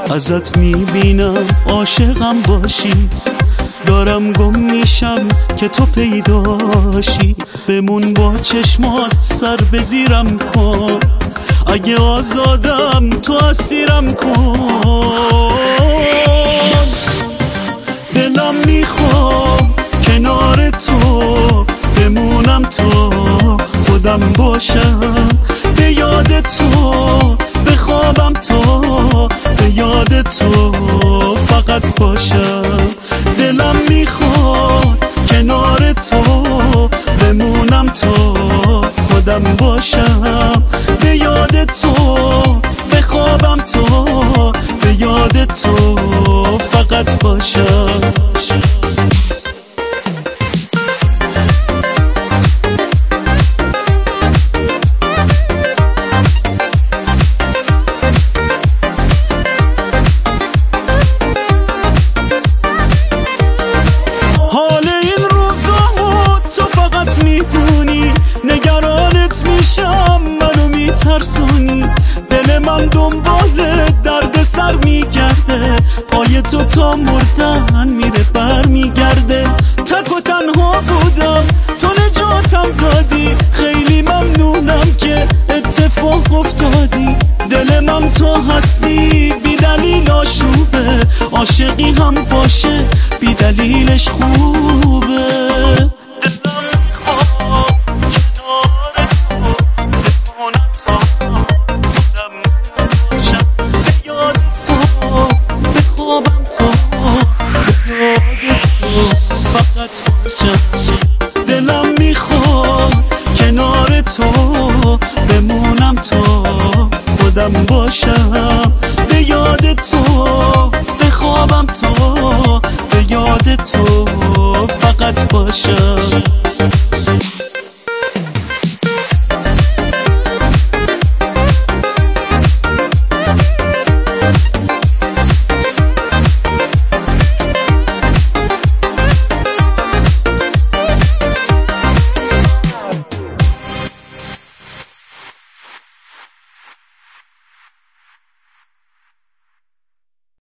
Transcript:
ازت میبینم عاشقم باشی، دارم گم میشم که تو پیداشی. بمون با چشمات سر بزیرم کن، اگه آزادم تو اسیرم کن. دلم میخوام کنار تو بمونم، تو خودم باشم، به یاد تو بخوابم، تو به یاد تو فقط باشم. دلم میخواد کنار تو بمونم، تو خودم باشم، به یاد تو بخوابم، تو به یاد تو فقط باشم. ترسونی دل من دنبال درد سر میگرده، پای تو تا مردن میره بر میگرده. تک و تنها بودم تو نجاتم دادی، خیلی ممنونم که اتفاق افتادی. دل من تو هستی بی دلیل آشوبه، عاشقی هم باشه بی دلیلش خوبه. دلم میخواد کنار تو بمونم، تو خودم باشم، به یاد تو بخوابم، تو به یاد تو فقط باشم.